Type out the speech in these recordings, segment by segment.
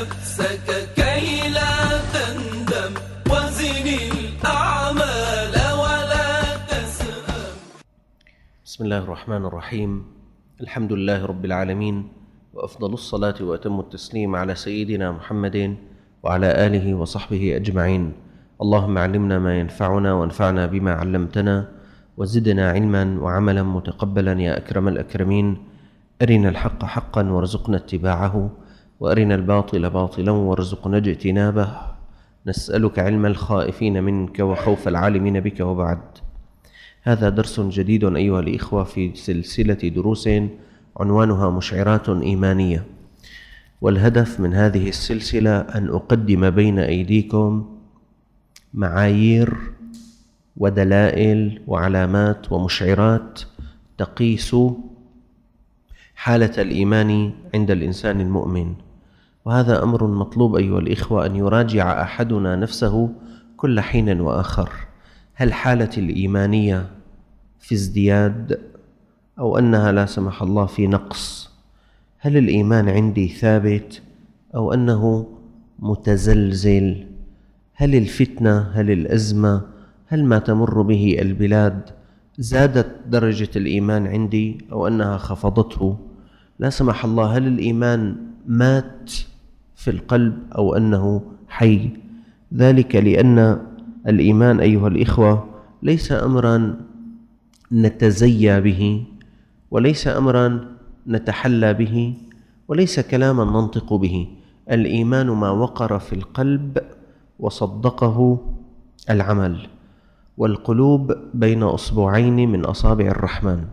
نفسك كي لا تندم وزن الأعمال ولا تسأم. بسم الله الرحمن الرحيم. الحمد لله رب العالمين، وأفضل الصلاة وأتم التسليم على سيدنا محمد وعلى آله وصحبه أجمعين. اللهم علمنا ما ينفعنا وانفعنا بما علمتنا وزدنا علما وعملا متقبلا يا أكرم الأكرمين. أرنا الحق حقا وارزقنا اتباعه، وأرنا الباطل باطلا وارزقنا اجتنابه. نسألك علم الخائفين منك وخوف العالمين بك. وبعد، هذا درس جديد أيها الإخوة في سلسلة دروس عنوانها مشعرات إيمانية، والهدف من هذه السلسلة أن أقدم بين أيديكم معايير ودلائل وعلامات ومشعرات تقيس حالة الإيمان عند الإنسان المؤمن. وهذا أمر مطلوب أيها الإخوة، أن يراجع أحدنا نفسه كل حين وآخر. هل حالتي الإيمانية في ازدياد أو أنها لا سمح الله في نقص؟ هل الإيمان عندي ثابت أو أنه متزلزل؟ هل الفتنة، هل الأزمة، هل ما تمر به البلاد زادت درجة الإيمان عندي أو أنها خفضته؟ لا سمح الله، هل الإيمان مات في القلب أو أنه حي؟ ذلك لأن الإيمان أيها الإخوة ليس أمرا نتزيى به، وليس أمرا نتحلى به، وليس كلاما ننطق به. الإيمان ما وقر في القلب وصدقه العمل، والقلوب بين أصبعين من أصابع الرحمن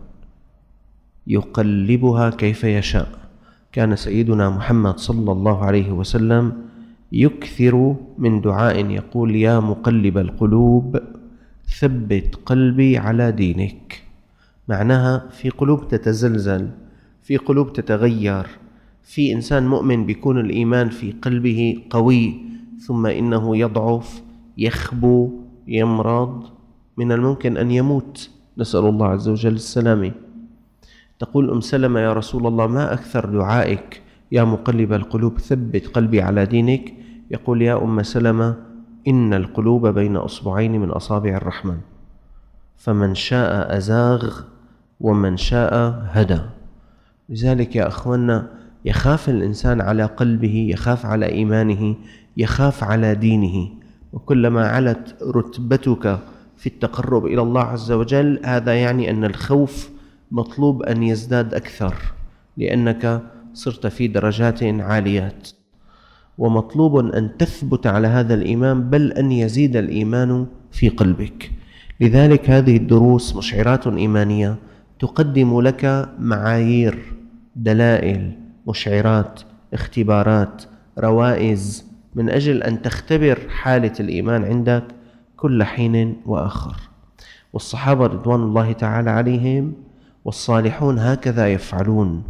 يقلبها كيف يشاء. كان سيدنا محمد صلى الله عليه وسلم يكثر من دعاء يقول: يا مقلب القلوب ثبت قلبي على دينك. معناها في قلوب تتزلزل، في قلوب تتغير، في إنسان مؤمن بيكون الإيمان في قلبه قوي، ثم إنه يضعف، يخبو، يمرض، من الممكن أن يموت، نسأل الله عز وجل السلامة. تقول أم سلمة: يا رسول الله، ما أكثر دعائك يا مقلب القلوب ثبت قلبي على دينك؟ يقول: يا أم سلمة، إن القلوب بين أصبعين من أصابع الرحمن، فمن شاء أزاغ ومن شاء هدى. لذلك يا أخوانا، يخاف الإنسان على قلبه، يخاف على إيمانه، يخاف على دينه. وكلما علت رتبتك في التقرب إلى الله عز وجل، هذا يعني أن الخوف مطلوب أن يزداد أكثر، لأنك صرت في درجات عاليات، ومطلوب أن تثبت على هذا الإيمان، بل أن يزيد الإيمان في قلبك. لذلك هذه الدروس مشعرات إيمانية تقدم لك معايير، دلائل، مشعرات، اختبارات، روائز، من أجل أن تختبر حالة الإيمان عندك كل حين وآخر. والصحابة رضوان الله تعالى عليهم والصالحون هكذا يفعلون.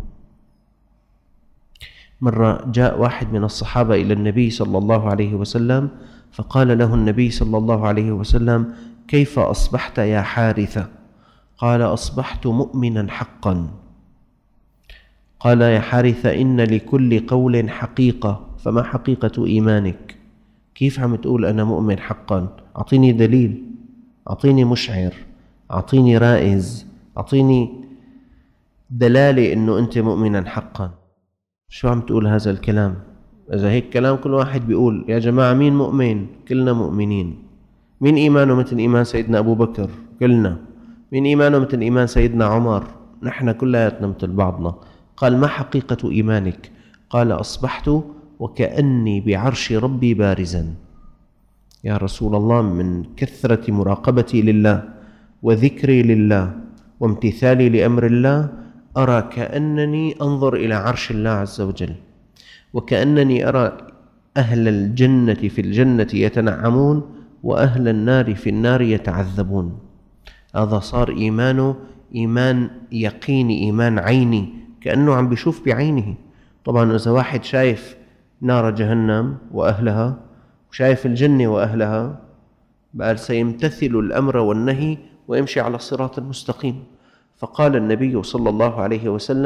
مرة جاء واحد من الصحابة إلى النبي صلى الله عليه وسلم، فقال له النبي صلى الله عليه وسلم: كيف أصبحت يا حارثة؟ قال: أصبحت مؤمنا حقا. قال: يا حارثة، إن لكل قول حقيقة، فما حقيقة إيمانك؟ كيف عم تقول أنا مؤمن حقا؟ أعطيني دليل، أعطيني مشعر، أعطيني رائز، أعطيني دلالة أنه أنت مؤمنا حقا. شو عم تقول هذا الكلام؟ إذا هيك كلام كل واحد بيقول: يا جماعة مين مؤمن؟ كلنا مؤمنين. مين إيمانه مثل إيمان سيدنا أبو بكر؟ كلنا. مين إيمانه مثل إيمان سيدنا عمر؟ نحن كلياتنا مثل بعضنا. قال: ما حقيقة إيمانك؟ قال: أصبحت وكأني بعرش ربي بارزا. يا رسول الله، من كثرة مراقبتي لله وذكري لله وامتثالي لأمر الله، أرى كأنني أنظر إلى عرش الله عز وجل، وكأنني أرى أهل الجنة في الجنة يتنعمون، وأهل النار في النار يتعذبون. هذا صار إيمانه إيمان يقيني، إيمان عيني، كأنه عم بيشوف بعينه. طبعا إذا واحد شايف نار جهنم وأهلها وشايف الجنة وأهلها، بقى سيمتثل الأمر والنهي ويمشي على الصراط المستقيم. فقال النبي صلى الله عليه وسلم: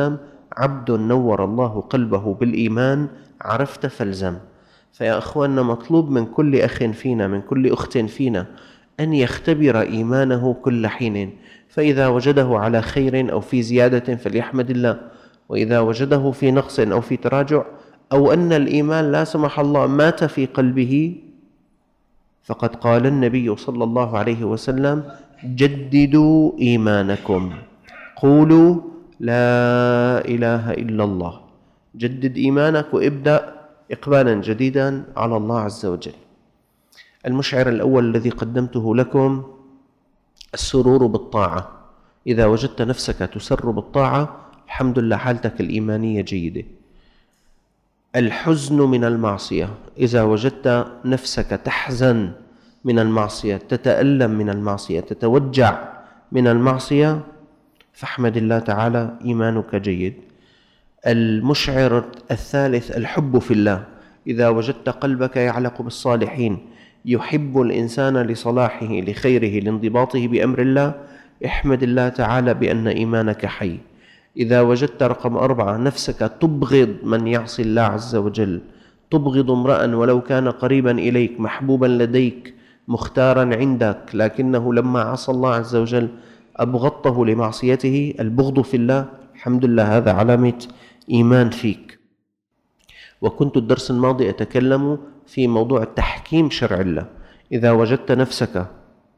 عبد نور الله قلبه بالإيمان عرفت فالزم. فيا أخواننا، مطلوب من كل أخ فينا، من كل أخت فينا، أن يختبر إيمانه كل حين، فإذا وجده على خير أو في زيادة فليحمد الله، وإذا وجده في نقص أو في تراجع أو أن الإيمان لا سمح الله مات في قلبه، فقد قال النبي صلى الله عليه وسلم: جددوا إيمانكم، قولوا لا إله إلا الله. جدد إيمانك وابدأ إقبالا جديدا على الله عز وجل. المشعر الأول الذي قدمته لكم السرور بالطاعة. إذا وجدت نفسك تسر بالطاعة، الحمد لله، حالتك الإيمانية جيدة. الحزن من المعصية. إذا وجدت نفسك تحزن من المعصية، تتألم من المعصية، تتوجع من المعصية، فاحمد الله تعالى، إيمانك جيد. المشعر الثالث الحب في الله. إذا وجدت قلبك يعلق بالصالحين، يحب الإنسان لصلاحه، لخيره، لانضباطه بأمر الله، احمد الله تعالى بأن إيمانك حي. إذا وجدت رقم 4 نفسك تبغض من يعصي الله عز وجل، تبغض امرأ ولو كان قريبا إليك، محبوبا لديك، مختارا عندك، لكنه لما عصى الله عز وجل أبغضته لمعصيته، البغض في الله، الحمد لله، هذا علامة إيمان فيك. وكنت الدرس الماضي أتكلم في موضوع تحكيم شرع الله. إذا وجدت نفسك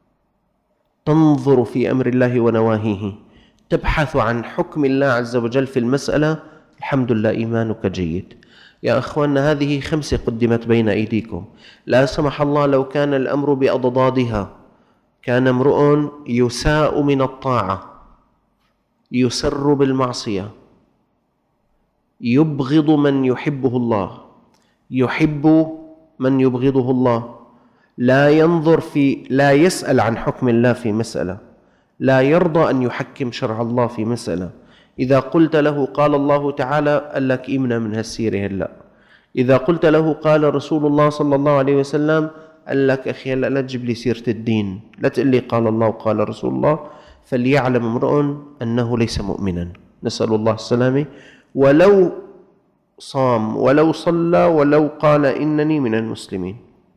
تنظر في أمر الله ونواهيه، تبحث عن حكم الله عز وجل في المسألة، الحمد لله، إيمانك جيد. يا أخواننا، هذه 5 قدمت بين أيديكم. لا سمح الله لو كان الأمر بأضدادها، كان امرؤ يساء من الطاعة، يسر بالمعصية، يبغض من يحبه الله، يحب من يبغضه الله، لا يسأل عن حكم الله في مسألة، لا يرضى أن يحكم شرع الله في مسألة. إذا قلت له قال الله تعالى، قال لك إمنا من هالسيرة هلأ. إذا قلت له قال رسول الله صلى الله عليه وسلم، قال لك أخي هلأ لا تجيب لي سيرة الدين، لا تقل لي قال الله وقال رسول الله. فليعلم امرؤ أنه ليس مؤمنا، نسأل الله السلامة. ولو صام، ولو صلى، ولو قال إنني من المسلمين،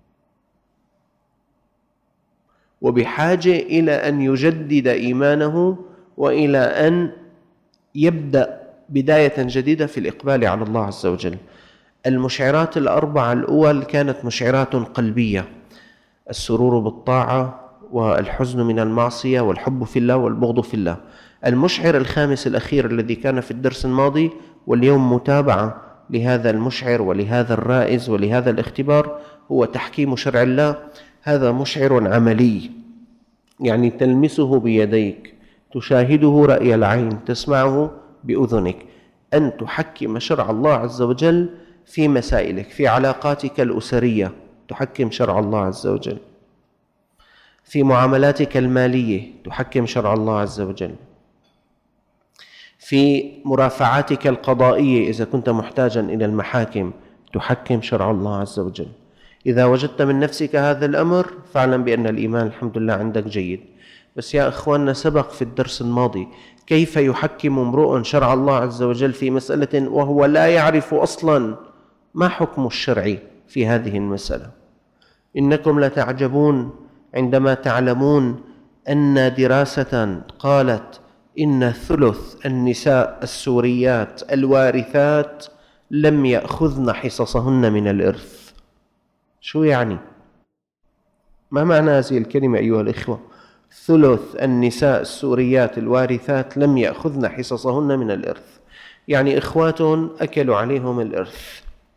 وبحاجة إلى أن يجدد إيمانه، وإلى أن يبدأ بداية جديدة في الإقبال على الله عز وجل. المشعرات 4 الأول كانت مشعرات قلبية: السرور بالطاعة، والحزن من المعصية، والحب في الله، والبغض في الله. المشعر الخامس الأخير الذي كان في الدرس الماضي، واليوم متابعة لهذا المشعر ولهذا الرائز ولهذا الاختبار، هو تحكيم شرع الله. هذا مشعر عملي، يعني تلمسه بيديك، تشاهده رأي العين، تسمعه بأذنك، أن تحكم شرع الله عز وجل في مسائلك، في علاقاتك الأسرية تحكم شرع الله عز وجل، في معاملاتك المالية تحكم شرع الله عز وجل، في مرافعاتك القضائية إذا كنت محتاجا إلى المحاكم تحكم شرع الله عز وجل. إذا وجدت من نفسك هذا الأمر، فاعلم بأن الإيمان الحمد لله عندك جيد. بس يا أخواننا، سبق في الدرس الماضي كيف يحكم امرؤ شرع الله عز وجل في مسألة وهو لا يعرف أصلا ما حكم الشرع في هذه المسألة. إنكم لتعجبون عندما تعلمون أن دراسة قالت إن ثلث النساء السوريات الوارثات لم يأخذن حصصهن من الإرث. شو يعني؟ ما معنى هذه الكلمة أيها الإخوة؟ ثلث النساء السوريات الوارثات لم يأخذن حصصهن من الإرث، يعني إخوات أكلوا عليهم الإرث،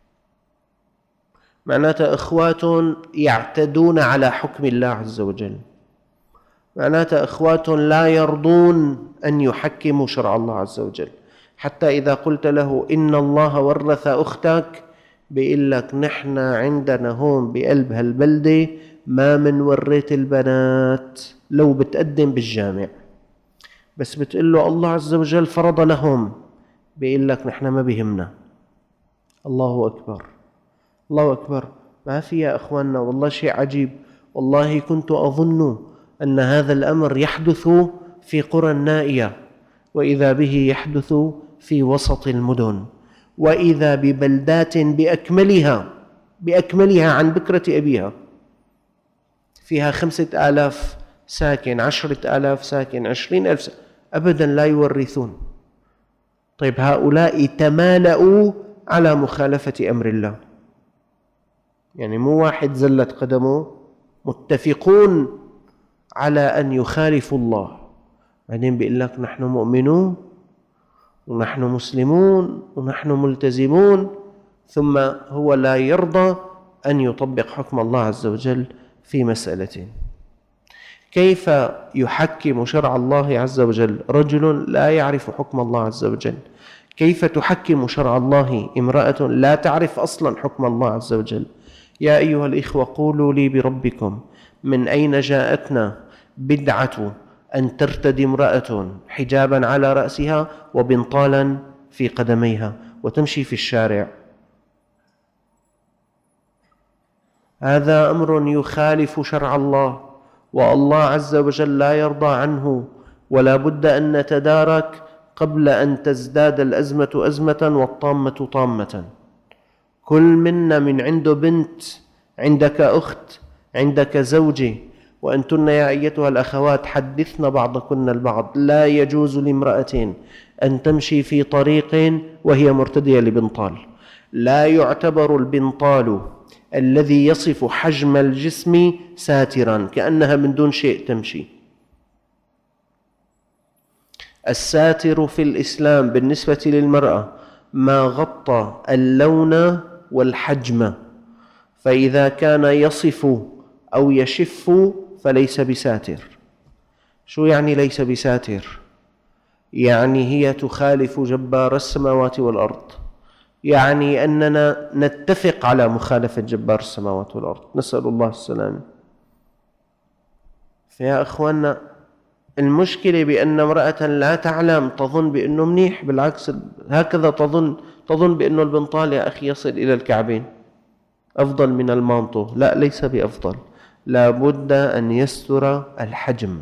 معناتها إخوات يعتدون على حكم الله عز وجل، معناتها إخوات لا يرضون أن يحكموا شرع الله عز وجل. حتى إذا قلت له إن الله ورث أختك، بيقول لك نحن عندنا هون بقلب هالبلدة ما منورث البنات لو بتقدم بالجامع، بس بتقول له الله عز وجل فرض لهم، بيقول لك نحن ما بيهمنا. الله أكبر، الله أكبر. ما في يا أخواننا، والله شيء عجيب. والله كنت أظن أن هذا الأمر يحدث في قرى النائية، وإذا به يحدث في وسط المدن، وإذا ببلدات بأكملها عن بكرة أبيها، فيها 5000 ساكن، 10,000 ساكن، 20,000 ساكن، أبدا لا يورثون. طيب هؤلاء تمالأوا على مخالفة أمر الله، يعني مو واحد زلت قدمه، متفقون على أن يخالفوا الله. بعدين بيقول لك نحن مؤمنون ونحن مسلمون ونحن ملتزمون، ثم هو لا يرضى أن يطبق حكم الله عز وجل في مسألة. كيف يحكم شرع الله عز وجل رجل لا يعرف حكم الله عز وجل؟ كيف تحكم شرع الله امرأة لا تعرف أصلا حكم الله عز وجل؟ يا أيها الإخوة، قولوا لي بربكم، من أين جاءتنا بدعة أن ترتدي امرأة حجابا على رأسها وبنطالا في قدميها وتمشي في الشارع؟ هذا أمر يخالف شرع الله، والله عز وجل لا يرضى عنه، ولا بد أن نتدارك قبل أن تزداد الأزمة أزمة والطامة طامة. كل منا من عنده بنت، عندك أخت، عندك زوجة، وأنتن يا أيتها الأخوات حدثن بعضكن البعض. لا يجوز لامرأة أن تمشي في طريق وهي مرتدية لبنطال. لا يعتبر البنطال الذي يصف حجم الجسم ساترا، كأنها من دون شيء تمشي. الساتر في الإسلام بالنسبة للمرأة ما غطى اللون والحجم، فإذا كان يصف أو يشف فليس بساتر. شو يعني ليس بساتر؟ يعني هي تخالف جبار السماوات والأرض، يعني أننا نتفق على مخالفة جبار السماوات والأرض، نسأل الله السلامة. فيا أخواننا، المشكلة بأن امرأة لا تعلم تظن بأنه منيح، بالعكس هكذا تظن بأنه البنطال يا أخي يصل إلى الكعبين أفضل من المانطو. لا، ليس بأفضل، لا بد أن يستر الحجم.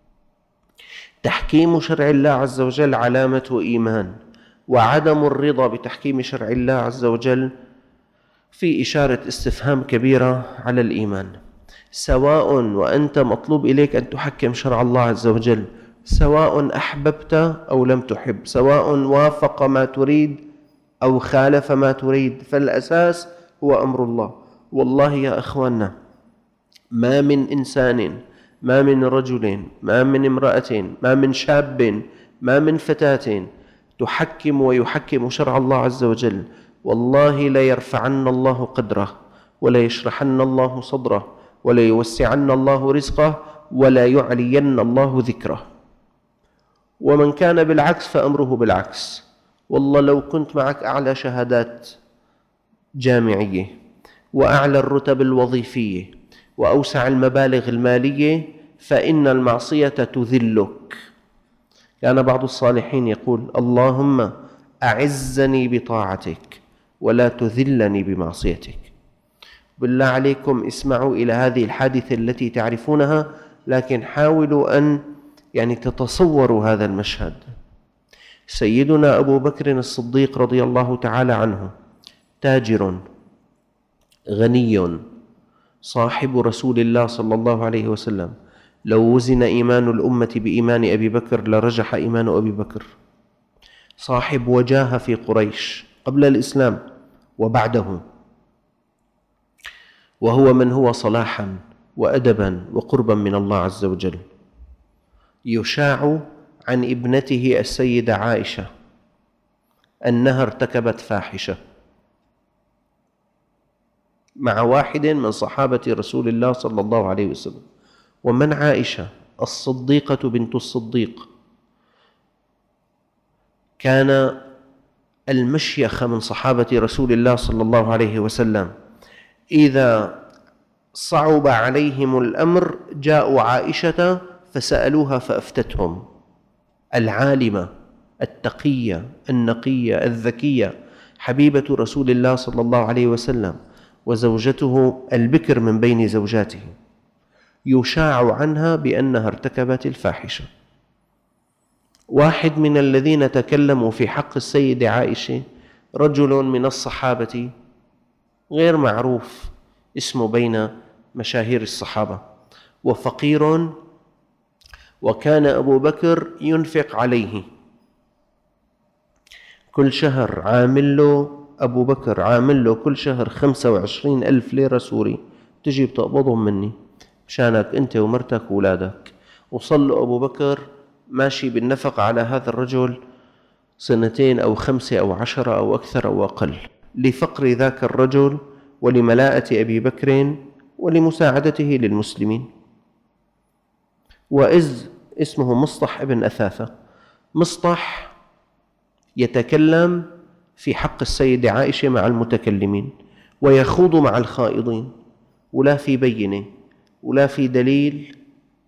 تحكيم شرع الله عز وجل علامة إيمان، وعدم الرضا بتحكيم شرع الله عز وجل في إشارة استفهام كبيرة على الإيمان. سواء وأنت مطلوب إليك أن تحكم شرع الله عز وجل، سواء أحببت أو لم تحب، سواء وافق ما تريد أو خالف ما تريد، فالأساس هو أمر الله. والله يا أخواننا، ما من إنسان، ما من رجل، ما من امرأة، ما من شاب، ما من فتاة تحكم ويحكم شرع الله عز وجل، والله لا يرفعن الله قدره، ولا يشرحن الله صدره، ولا يوسعن الله رزقه، ولا يعلين الله ذكره. ومن كان بالعكس فأمره بالعكس. والله لو كنت معك أعلى شهادات جامعية وأعلى الرتب الوظيفية وأوسع المبالغ المالية، فإن المعصية تذلك. كان بعض الصالحين يقول: اللهم أعزني بطاعتك ولا تذلني بمعصيتك. بالله عليكم اسمعوا إلى هذه الحادثة التي تعرفونها، لكن حاولوا أن تتصوروا هذا المشهد. سيدنا أبو بكر الصديق رضي الله تعالى عنه تاجر غني صاحب رسول الله صلى الله عليه وسلم، لو وزن إيمان الأمة بإيمان أبي بكر لرجح إيمان أبي بكر. صاحب وجاهة في قريش قبل الإسلام وبعده، وهو من هو صلاحا وأدبا وقربا من الله عز وجل. يشاع عن ابنته السيدة عائشة أنها ارتكبت فاحشة مع واحد من صحابة رسول الله صلى الله عليه وسلم. ومن عائشة؟ الصديقة بنت الصديق، كان المشيخ من صحابة رسول الله صلى الله عليه وسلم إذا صعب عليهم الأمر جاءوا عائشة فسألوها فأفتتهم. العالمة التقية النقية الذكية، حبيبة رسول الله صلى الله عليه وسلم، وزوجته البكر من بين زوجاته، يشاع عنها بأنها ارتكبت الفاحشة. واحد من الذين تكلموا في حق السيدة عائشة رجل من الصحابة غير معروف اسمه بين مشاهير الصحابة، وفقير، وكان أبو بكر ينفق عليه كل شهر، أبو بكر عامل له كل شهر 25,000 ليرة سوري، تجي بتقبضهم مني مشانك أنت ومرتك وولادك. وصل له أبو بكر ماشي بالنفق على هذا الرجل 2 أو 5 أو 10 أو أكثر أو أقل، لفقر ذاك الرجل ولملاءة أبي بكر ولمساعدته للمسلمين. وإذ اسمه مصطح ابن أثاثة، مصطح يتكلم في حق السيدة عائشة مع المتكلمين ويخوض مع الخائضين، ولا في بينة ولا في دليل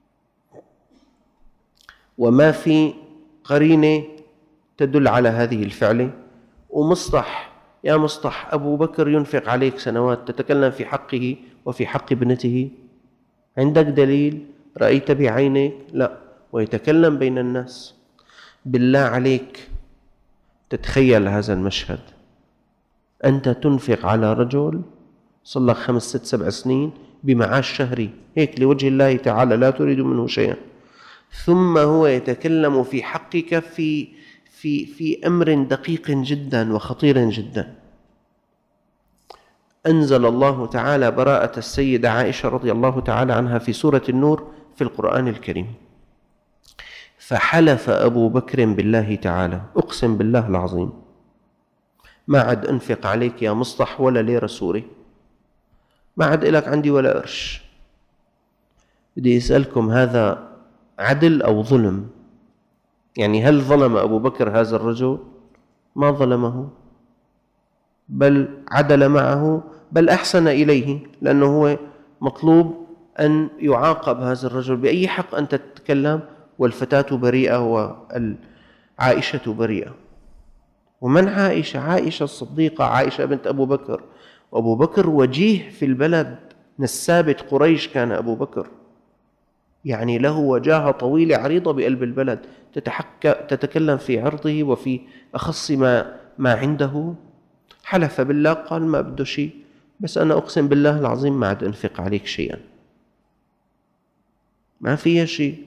وما في قرينة تدل على هذه الفعلة. ومصطح، يا مصطح أبو بكر ينفق عليك سنوات، تتكلم في حقه وفي حق ابنته، عندك دليل رأيت بعينك؟ لا، ويتكلم بين الناس. بالله عليك تتخيل هذا المشهد، أنت تنفق على رجل صلى لك 5 6 7 سنين بمعاش شهري هيك لوجه الله تعالى لا تريد منه شيئا، ثم هو يتكلم في حقك في أمر دقيق جدا وخطير جدا. أنزل الله تعالى براءة السيدة عائشة رضي الله تعالى عنها في سورة النور في القرآن الكريم، فحلف أبو بكر بالله تعالى، أقسم بالله العظيم ما عاد أنفق عليك يا مصطح ولا ليرة سوري، ما عاد إلك عندي ولا قرش. بدي أسألكم، هذا عدل أو ظلم؟ يعني هل ظلم أبو بكر هذا الرجل؟ ما ظلمه، بل عدل معه، بل أحسن إليه، لأنه هو مطلوب أن يعاقب هذا الرجل. بأي حق أنت تتكلم والفتاة بريئة وعائشة بريئة؟ ومن عائشة؟ عائشة الصديقة، عائشة بنت أبو بكر، وأبو بكر وجيه في البلد، نسابة قريش كان أبو بكر، يعني له وجاهة طويلة عريضة بقلب البلد، تتكلم في عرضه وفي أخص ما عنده. حلف بالله، قال ما بده شيء، بس أنا أقسم بالله العظيم ما عاد أنفق عليك شيئا، ما فيها شيء.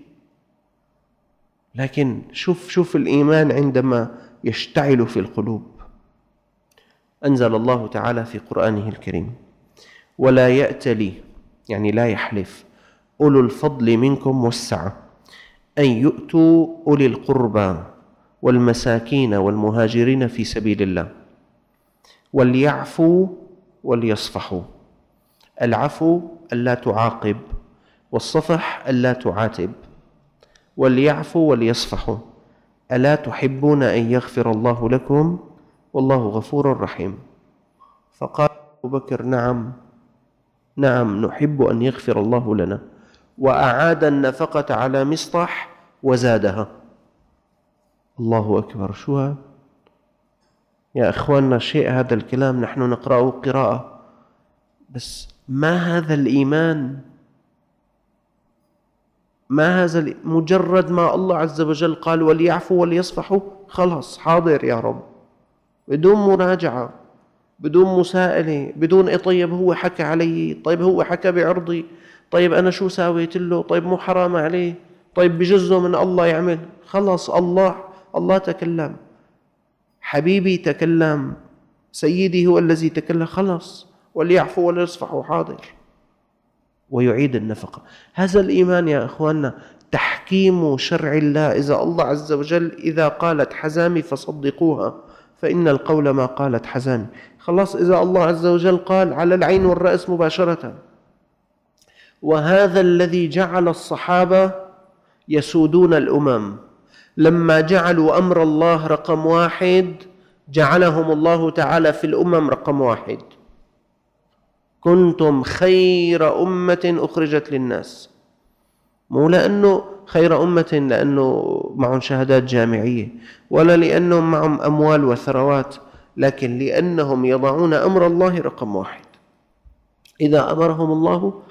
لكن شوف الإيمان عندما يشتعل في القلوب. أنزل الله تعالى في قرآنه الكريم: ولا يأتلي، يعني لا يحلف، أولو الفضل منكم والسعة أن يؤتوا أولي القربى والمساكين والمهاجرين في سبيل الله وليعفوا وليصفحوا. العفو ألا تعاقب، والصفح ألا تعاتب. وليعفوا وليصفحوا، ألا تحبون أن يغفر الله لكم والله غفور رحيم. فقال أبو بكر: نعم نحب أن يغفر الله لنا، وأعاد النفقة على مصطح وزادها. الله أكبر! شو هذا يا أخواننا؟ شيء هذا الكلام نحن نقرأه قراءة، بس ما هذا الإيمان؟ ما هذا مجرد ما الله عز وجل قال وليعفوا وليصفحوا، خلاص حاضر يا رب، بدون مراجعة، بدون مساءلة، بدون طيب هو حكى علي، طيب هو حكى بعرضي، طيب أنا شو ساويت له، طيب مو حرام عليه، طيب بجزه من الله يعمل. خلاص الله تكلم، حبيبي تكلم، سيدي هو الذي تكلم، خلاص وليعفوا وليصفحوا، حاضر. ويعيد النفقة. هذا الإيمان يا أخواننا، تحكيم شرع الله. إذا الله عز وجل إذا قالت حزامي فصدقوها، فإن القول ما قالت حزامي. خلاص، إذا الله عز وجل قال على العين والرأس مباشرة. وهذا الذي جعل الصحابة يسودون الأمم، لما جعلوا أمر الله رقم 1 جعلهم الله تعالى في الأمم رقم 1. كنتم خير أمة أخرجت للناس، مو لأنه خير أمة لأنه معهم شهادات جامعية، ولا لأنهم معهم أموال وثروات، لكن لأنهم يضعون أمر الله رقم 1. إذا أمرهم الله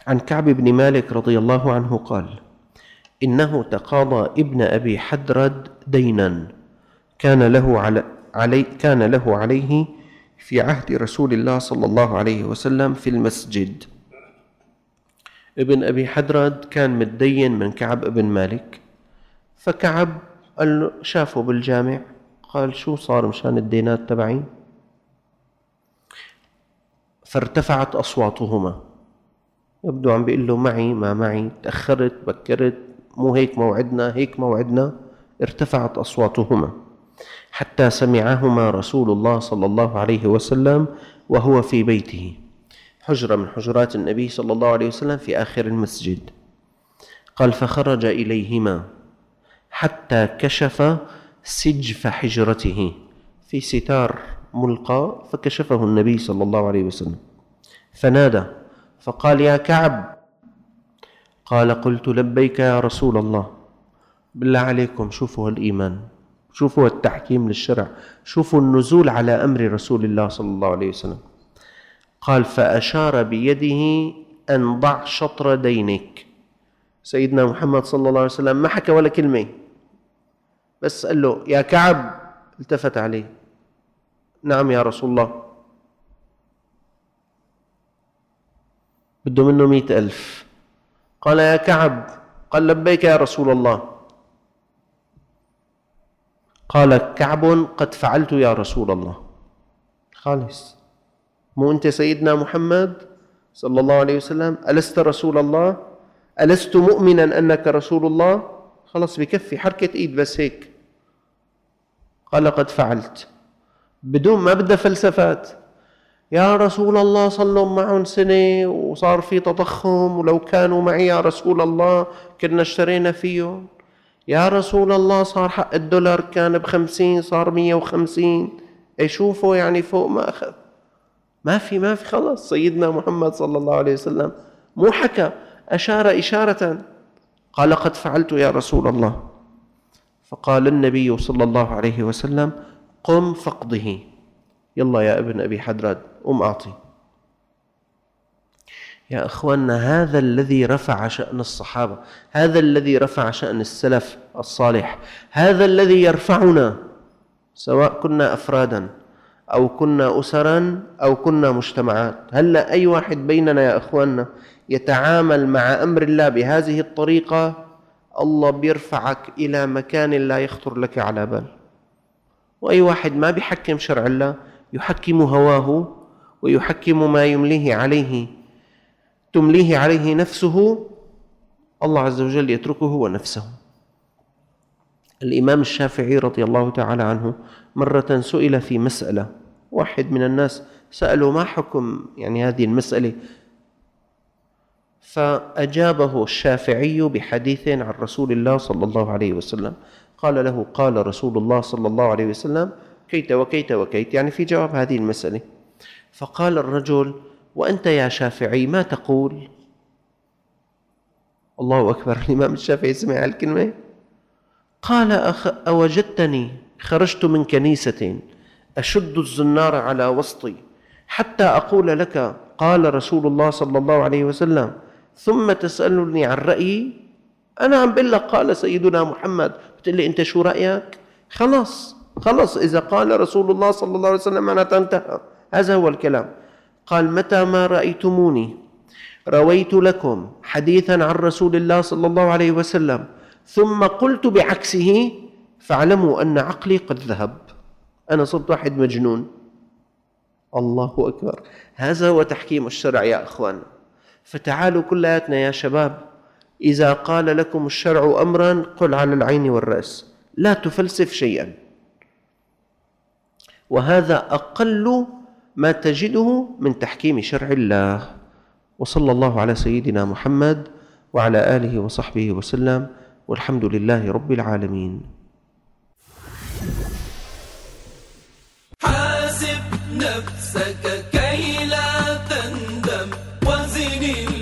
عن كعب بن مالك رضي الله عنه قال: إنه تقاضى ابن أبي حدرد دينا كان له عليه في عهد رسول الله صلى الله عليه وسلم في المسجد. ابن أبي حدرد كان متدين من كعب بن مالك، فكعب قال له شافه بالجامع، قال: شو صار مشان الدينات تبعي؟ فارتفعت أصواتهما، يبدو عم بيقول له معي ما معي، تأخرت بكرت، مو هيك موعدنا، هيك موعدنا. ارتفعت أصواتهما حتى سمعهما رسول الله صلى الله عليه وسلم وهو في بيته، حجرة من حجرات النبي صلى الله عليه وسلم في آخر المسجد. قال: فخرج إليهما حتى كشف سجف حجرته، في ستار ملقى فكشفه النبي صلى الله عليه وسلم، فنادى فقال: يا كعب. قال: قلت لبيك يا رسول الله. بالله عليكم شوفوا الإيمان، شوفوا التحكيم للشرع، شوفوا النزول على أمر رسول الله صلى الله عليه وسلم. قال: فأشار بيده أن ضع شطر دينك. سيدنا محمد صلى الله عليه وسلم ما حكى ولا كلمة، بس قال له: يا كعب. التفت عليه: نعم يا رسول الله. بده منه 100,000. قال: يا كعب. قال: لبيك يا رسول الله. قال كعب: قد فعلت يا رسول الله. خالص، مو أنت سيدنا محمد صلى الله عليه وسلم؟ ألست رسول الله؟ ألست مؤمنا أنك رسول الله؟ خلص بكفي، حركة إيد بس هيك. قال: قد فعلت، بدون ما بدها فلسفات. يا رسول الله صلوا معهم سنة وصار في تضخم، ولو كانوا معي يا رسول الله كنا اشترينا فيهم. يا رسول الله صار حق الدولار كان ب50 صار 150. شوفوا يعني فوق ما أخذ. ما في خلص. سيدنا محمد صلى الله عليه وسلم مو حكى، أشار إشارة. قال: قد فعلت يا رسول الله. فقال النبي صلى الله عليه وسلم: قم فاقضه. يلا يا ابن أبي حدرد، قم أعطي. يا أخواننا، هذا الذي رفع شأن الصحابة، هذا الذي رفع شأن السلف الصالح، هذا الذي يرفعنا سواء كنا أفرادا أو كنا أسرا أو كنا مجتمعات. هلأ أي واحد بيننا يا أخواننا يتعامل مع أمر الله بهذه الطريقة، الله بيرفعك إلى مكان لا يخطر لك على بال. وأي واحد ما بيحكم شرع الله، يحكم هواه ويحكم ما تمليه عليه نفسه، الله عز وجل يتركه ونفسه. الإمام الشافعي رضي الله تعالى عنه مرة سئل في مسألة، واحد من الناس سأله: ما حكم يعني هذه المسألة؟ فأجابه الشافعي بحديث عن رسول الله صلى الله عليه وسلم. قال له: قال رسول الله صلى الله عليه وسلم كيت وكيت وكيت، يعني في جواب هذه المسألة. فقال الرجل: وأنت يا شافعي ما تقول؟ الله أكبر، الإمام الشافعي سمع الكلمة. قال: أوجدتني خرجت من كنيسة أشد الزنار على وسطي حتى أقول لك قال رسول الله صلى الله عليه وسلم، ثم تسألني عن رأيي؟ أنا عم بقول لك قال سيدنا محمد، بتقول لي أنت شو رأيك؟ خلص إذا قال رسول الله صلى الله عليه وسلم معناتها انتهى، هذا هو الكلام. قال: متى ما رأيتموني رويت لكم حديثا عن رسول الله صلى الله عليه وسلم ثم قلت بعكسه فاعلموا أن عقلي قد ذهب، أنا صرت واحد مجنون. الله أكبر، هذا هو تحكيم الشرع يا أخوان. فتعالوا كلياتنا يا شباب، إذا قال لكم الشرع أمرا قل على العين والرأس، لا تفلسف شيئا. وهذا أقل ما تجده من تحكيم شرع الله. وصلى الله على سيدنا محمد وعلى آله وصحبه وسلم، والحمد لله رب العالمين. حاسب نفسك كي لا تندم، وزن